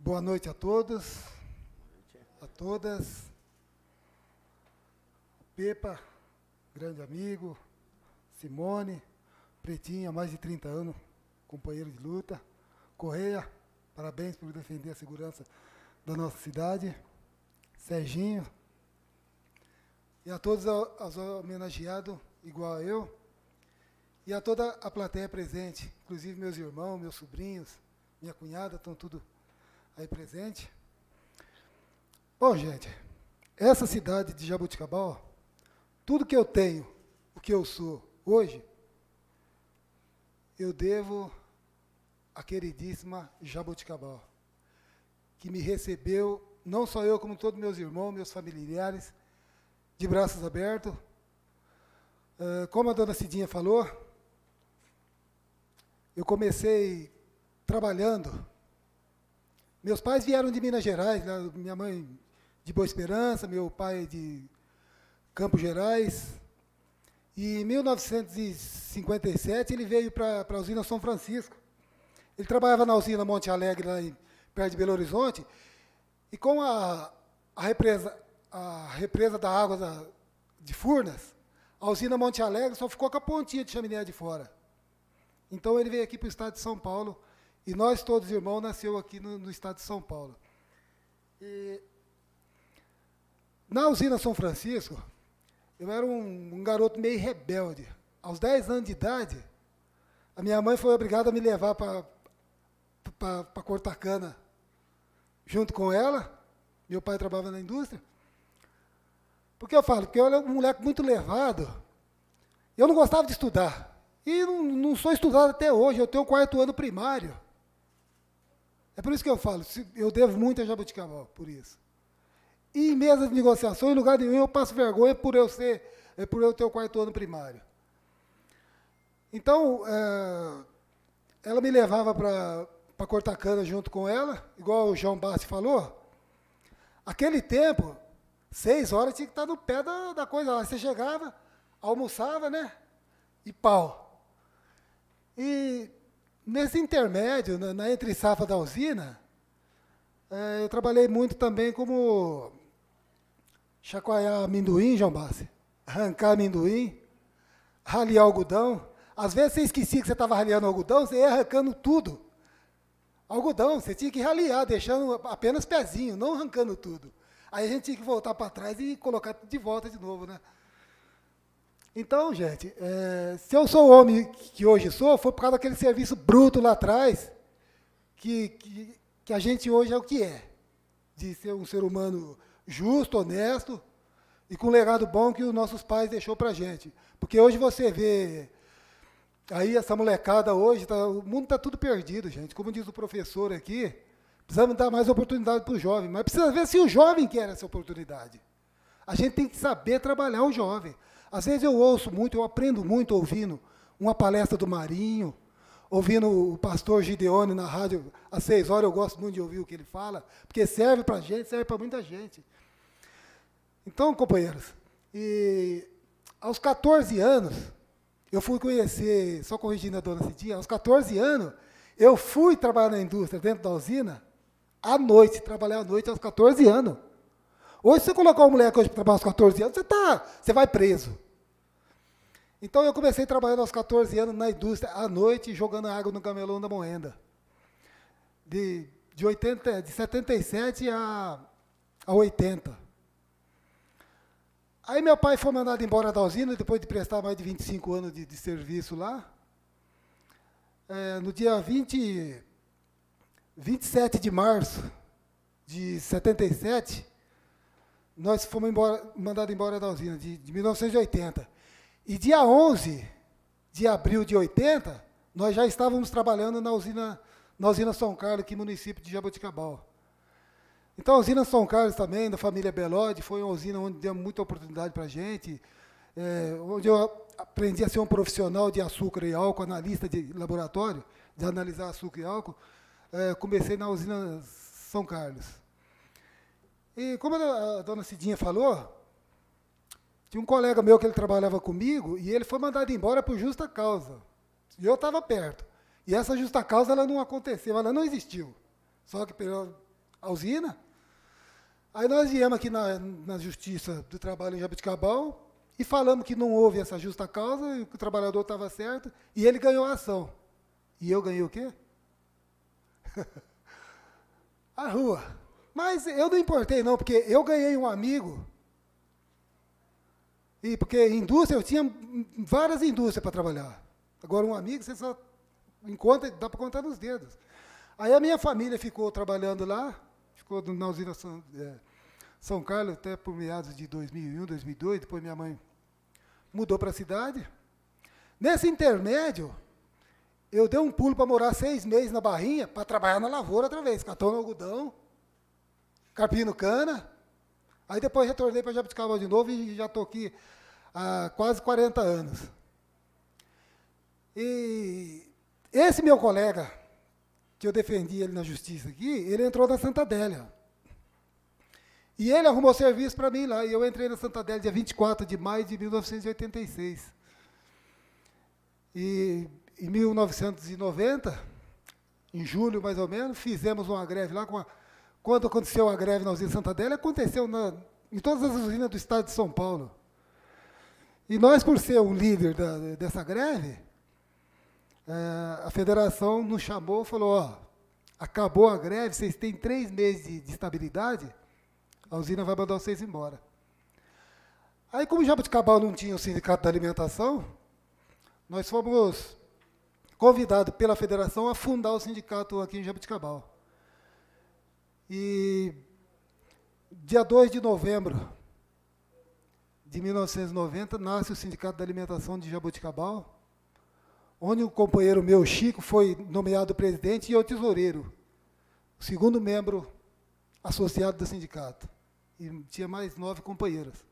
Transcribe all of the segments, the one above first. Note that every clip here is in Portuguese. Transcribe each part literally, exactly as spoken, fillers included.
Boa noite a todos, a todas. Pepa, grande amigo. Simone, Pretinho, há mais de trinta anos, companheiro de luta. Correia, parabéns por defender a segurança da nossa cidade. Serginho. E a todos os homenageados, igual a eu. E a toda a plateia presente, inclusive meus irmãos, meus sobrinhos, minha cunhada, estão tudo aí presente. Bom, gente, essa cidade de Jaboticabal, tudo que eu tenho, o que eu sou hoje, eu devo à queridíssima Jaboticabal, que me recebeu, não só eu, como todos meus irmãos, meus familiares, de braços abertos. Uh, como a dona Cidinha falou, eu comecei trabalhando. Meus pais vieram de Minas Gerais, né? Minha mãe de Boa Esperança, meu pai de Campos Gerais. E em mil novecentos e cinquenta e sete ele veio para a usina São Francisco. Ele trabalhava na usina Monte Alegre, lá em, perto de Belo Horizonte, e com a, a, represa, a represa da água da, de Furnas, a usina Monte Alegre só ficou com a pontinha de chaminé de fora. Então ele veio aqui para o estado de São Paulo, e nós todos irmãos nasceu aqui no, no estado de São Paulo. E na usina São Francisco, eu era um, um garoto meio rebelde. Aos dez anos de idade, a minha mãe foi obrigada a me levar para cortar cana junto com ela. Meu pai trabalhava na indústria. Por que eu falo? Porque eu era um moleque muito levado. Eu não gostava de estudar. E não, não sou estudado até hoje, eu tenho o quarto ano primário. É por isso que eu falo, eu devo muito a Jaboticabal, por isso. E em mesa de negociação, em lugar nenhum, eu passo vergonha por eu ser, é por eu ter o quarto ano primário. Então, é, ela me levava para cortar cana junto com ela, igual o João Bassi falou. Aquele tempo, seis horas tinha que estar no pé da, da coisa lá. Você chegava, almoçava, né? E pau. E nesse intermédio, na, na entre-safra da usina, é, eu trabalhei muito também como chacoalhar amendoim, João Bassi, arrancar amendoim, raliar algodão. Às vezes você esquecia que você estava raliando algodão, você ia arrancando tudo. Algodão, você tinha que raliar, deixando apenas pezinho, não arrancando tudo. Aí a gente tinha que voltar para trás e colocar de volta de novo, né? Então, gente, é, se eu sou o homem que hoje sou, foi por causa daquele serviço bruto lá atrás, que, que, que a gente hoje é o que é, de ser um ser humano justo, honesto, e com um legado bom que os nossos pais deixou para a gente. Porque hoje você vê, aí essa molecada hoje, tá, o mundo está tudo perdido, gente. Como diz o professor aqui, precisamos dar mais oportunidade para o jovem, mas precisa ver se o jovem quer essa oportunidade. A gente tem que saber trabalhar o jovem. Às vezes eu ouço muito, eu aprendo muito ouvindo uma palestra do Marinho, ouvindo o pastor Gideone na rádio às seis horas, eu gosto muito de ouvir o que ele fala, porque serve para a gente, serve para muita gente. Então, companheiros, e aos quatorze anos, eu fui conhecer, só corrigindo a dona Cidinha, aos quatorze anos, eu fui trabalhar na indústria, dentro da usina, à noite, trabalhar à noite aos quatorze anos. Hoje, se você colocar uma moleque hoje para trabalhar aos quatorze anos, você, tá, você vai preso. Então, eu comecei trabalhando aos quatorze anos na indústria, à noite, jogando água no camelão da Moenda. De, de, oitenta, de setenta e sete a, a oitenta. Aí, meu pai foi mandado embora da usina, depois de prestar mais de vinte e cinco anos de, de serviço lá. É, no dia vinte, vinte e sete de março de setenta e sete, nós fomos embora, mandados embora da usina, de, de mil novecentos e oitenta. E dia onze de abril de oitenta, nós já estávamos trabalhando na usina, na usina São Carlos, aqui no município de Jaboticabal. Então, a usina São Carlos também, da família Belode, foi uma usina onde deu muita oportunidade para a gente, é, onde eu aprendi a ser um profissional de açúcar e álcool, analista de laboratório, de analisar açúcar e álcool. É, comecei na usina São Carlos. E como a dona Cidinha falou, tinha um colega meu que ele trabalhava comigo e ele foi mandado embora por justa causa. E eu estava perto. E essa justa causa ela não aconteceu, ela não existiu. Só que pela, a usina. Aí nós viemos aqui na, na Justiça do Trabalho em Jaboticabal e falamos que não houve essa justa causa, e que o trabalhador estava certo, e ele ganhou a ação. E eu ganhei o quê? A rua. Mas eu não importei, não, porque eu ganhei um amigo, e porque indústria, eu tinha várias indústrias para trabalhar. Agora, um amigo, você só encontra, dá para contar nos dedos. Aí a minha família ficou trabalhando lá, ficou na usina São, é, São Carlos até por meados de dois mil e um, dois mil e dois, depois minha mãe mudou para a cidade. Nesse intermédio, eu dei um pulo para morar seis meses na Barrinha, para trabalhar na lavoura outra vez, catando algodão, carpindo cana. Aí depois retornei para Jaboticabal de novo e já estou aqui há quase quarenta anos. E esse meu colega, que eu defendi ele na justiça aqui, ele entrou na Santa Adélia. E ele arrumou serviço para mim lá, e eu entrei na Santa Adélia dia vinte e quatro de maio de mil novecentos e oitenta e seis. E em mil novecentos e noventa, em julho mais ou menos, fizemos uma greve lá. Com a, quando aconteceu a greve na usina Santa Adélia, aconteceu na, em todas as usinas do estado de São Paulo. E nós, por ser um líder da, dessa greve, é, a federação nos chamou e falou, ó, acabou a greve, vocês têm três meses de, de estabilidade, a usina vai mandar vocês embora. Aí, como Jaboticabal não tinha o sindicato da alimentação, nós fomos convidados pela federação a fundar o sindicato aqui em Jaboticabal. E dia dois de novembro de mil novecentos e noventa, nasce o Sindicato da Alimentação de Jaboticabal, onde o companheiro meu, Chico, foi nomeado presidente e eu tesoureiro, o segundo membro associado do sindicato. E tinha mais nove companheiros.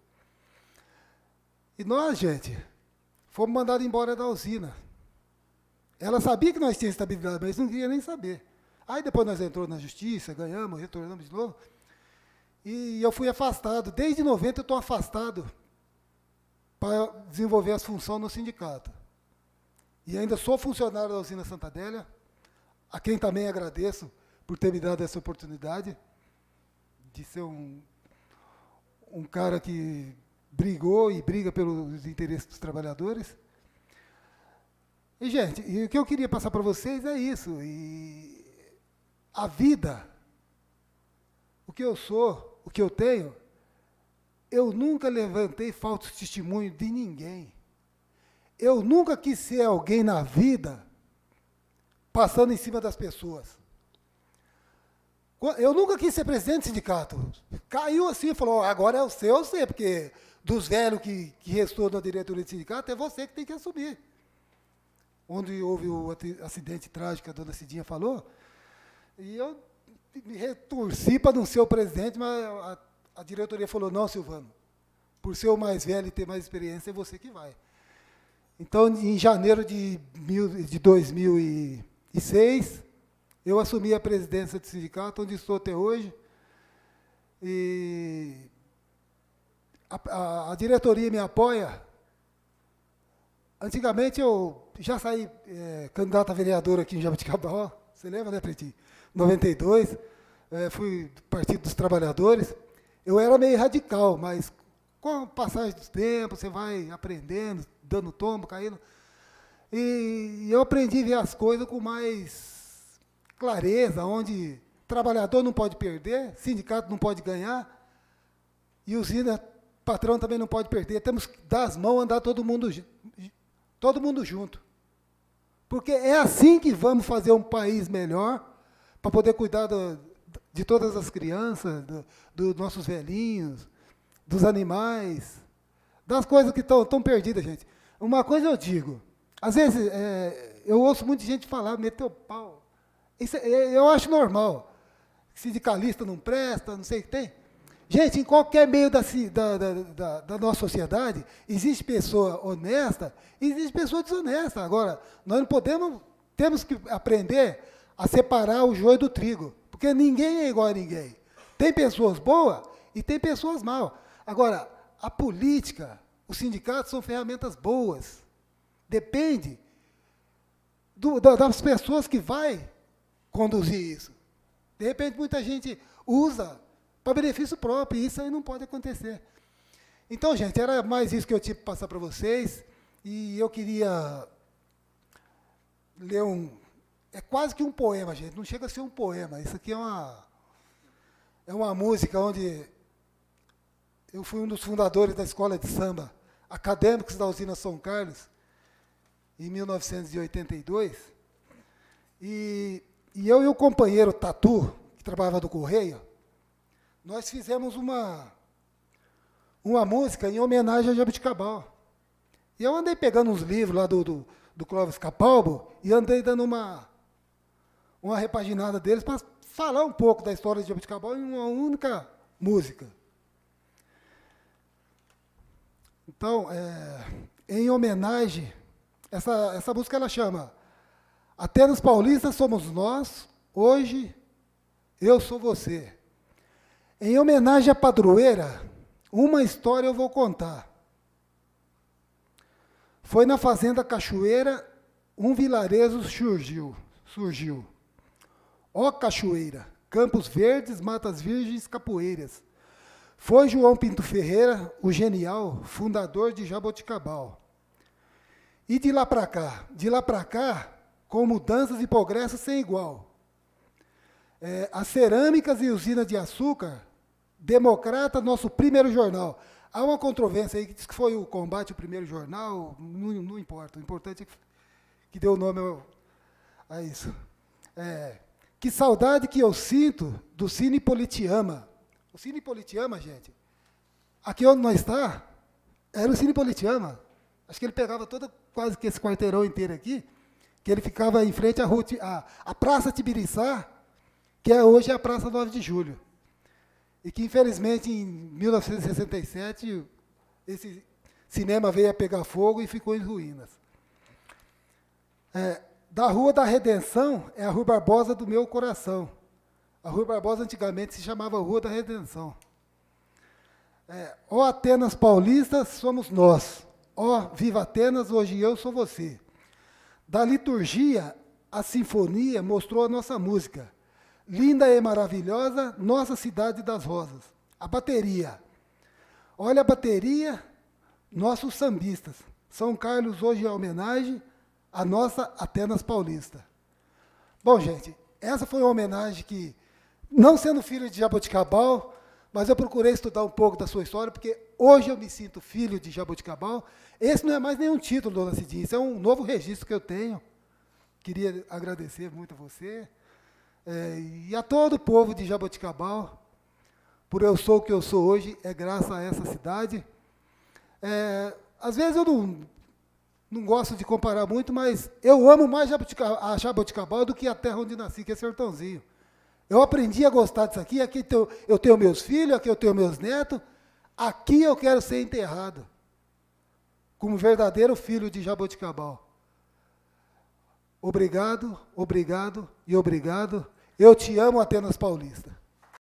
E nós, gente, fomos mandados embora da usina. Ela sabia que nós tínhamos estabilidade, mas não queria nem saber. Aí depois nós entramos na justiça, ganhamos, retornamos de novo. E eu fui afastado. Desde noventa eu estou afastado para desenvolver as funções no sindicato. E ainda sou funcionário da usina Santa Adélia, a quem também agradeço por ter me dado essa oportunidade de ser um, um cara que brigou e briga pelos interesses dos trabalhadores. E, gente, e o que eu queria passar para vocês é isso. E a vida, o que eu sou, o que eu tenho, eu nunca levantei falso testemunho de ninguém. Eu nunca quis ser alguém na vida passando em cima das pessoas. Eu nunca quis ser presidente do sindicato. Caiu assim e falou, agora é o seu, eu sei, porque dos velhos que, que restou na diretoria do sindicato, é você que tem que assumir. Onde houve o acidente trágico que a dona Cidinha falou, e eu me retorci para não ser o presidente, mas a, a diretoria falou, não, Silvano, por ser o mais velho e ter mais experiência, é você que vai. Então, em janeiro de, mil, de dois mil e seis, eu assumi a presidência do sindicato, onde estou até hoje, e a, a, a diretoria me apoia. Antigamente, eu já saí é, candidato a vereador aqui em Jaboticabal, você lembra, né, Pretinho? Em noventa e dois, é, fui do Partido dos Trabalhadores. Eu era meio radical, mas com a passagem do tempo, você vai aprendendo, dando tombo, caindo. E eu aprendi a ver as coisas com mais clareza, onde trabalhador não pode perder, sindicato não pode ganhar, e usina, patrão também não pode perder. Temos que dar as mãos, andar todo mundo, todo mundo junto. Porque é assim que vamos fazer um país melhor, para poder cuidar do, de todas as crianças, dos do nossos velhinhos, dos animais, das coisas que estão perdidas, gente. Uma coisa eu digo, às vezes é, eu ouço muita gente falar, meter o pau. Isso é, eu acho normal. Sindicalista não presta, não sei o que tem. Gente, em qualquer meio da, da, da, da nossa sociedade, existe pessoa honesta e existe pessoa desonesta. Agora, nós não podemos, temos que aprender a separar o joio do trigo, porque ninguém é igual a ninguém. Tem pessoas boas e tem pessoas mal. Agora, a política, os sindicatos são ferramentas boas. Depende do, das pessoas que vai conduzir isso. De repente, muita gente usa para benefício próprio, e isso aí não pode acontecer. Então, gente, era mais isso que eu tinha para passar para vocês, e eu queria ler um... É quase que um poema, gente, não chega a ser um poema, isso aqui é uma, é uma música onde eu fui um dos fundadores da escola de samba, Acadêmicos da Usina São Carlos, em mil novecentos e oitenta e dois, e, e eu e o companheiro Tatu, que trabalhava do Correio, nós fizemos uma, uma música em homenagem a Jabuticabal. E eu andei pegando uns livros lá do, do, do Clóvis Capalbo e andei dando uma, uma repaginada deles para falar um pouco da história de Jabuticabal em uma única música. Então, é, em homenagem, essa, essa música ela chama Atenas Paulistas somos nós, hoje eu sou você. Em homenagem à padroeira, uma história eu vou contar. Foi na fazenda Cachoeira, um vilarejo surgiu. surgiu. Ó Cachoeira, campos verdes, matas virgens, capoeiras. Foi João Pinto Ferreira, o genial, fundador de Jaboticabal. E de lá para cá, de lá para cá, com mudanças e progressos sem igual. É, as cerâmicas e usina de açúcar, Democrata, nosso primeiro jornal. Há uma controvérsia aí que diz que foi o Combate, o primeiro jornal, não, não importa, o importante é que, que deu o nome ao, a isso. É, que saudade que eu sinto do Cine Politeama. O Cine Politeama, gente, aqui onde nós está, era o Cine Politeama. Acho que ele pegava todo, quase que esse quarteirão inteiro aqui, que ele ficava em frente à, rua, à, à Praça Tibiriçá, que é hoje a Praça nove de julho. E que, infelizmente, em mil novecentos e sessenta e sete, esse cinema veio a pegar fogo e ficou em ruínas. É, da Rua da Redenção é a Rua Barbosa do meu coração. A Rua Barbosa antigamente se chamava Rua da Redenção. É, ó Atenas Paulistas, somos nós. Ó Viva Atenas, hoje eu sou você. Da liturgia, a sinfonia mostrou a nossa música. Linda e maravilhosa, nossa cidade das rosas. A bateria. Olha a bateria, nossos sambistas. São Carlos hoje é homenagem à nossa Atenas Paulista. Bom, gente, essa foi uma homenagem que, não sendo filho de Jaboticabal, mas eu procurei estudar um pouco da sua história, porque hoje eu me sinto filho de Jaboticabal. Esse não é mais nenhum título, dona Cidinha, isso é um novo registro que eu tenho. Queria agradecer muito a você. É, e a todo o povo de Jaboticabal, por eu sou o que eu sou hoje, é graças a essa cidade. É, às vezes eu não, não gosto de comparar muito, mas eu amo mais Jaboticabal, a Jaboticabal do que a terra onde nasci, que é Sertãozinho. Eu aprendi a gostar disso aqui, aqui eu tenho meus filhos, aqui eu tenho meus netos, aqui eu quero ser enterrado, como verdadeiro filho de Jaboticabal. Obrigado, obrigado e obrigado. Eu te amo, Atenas Paulista.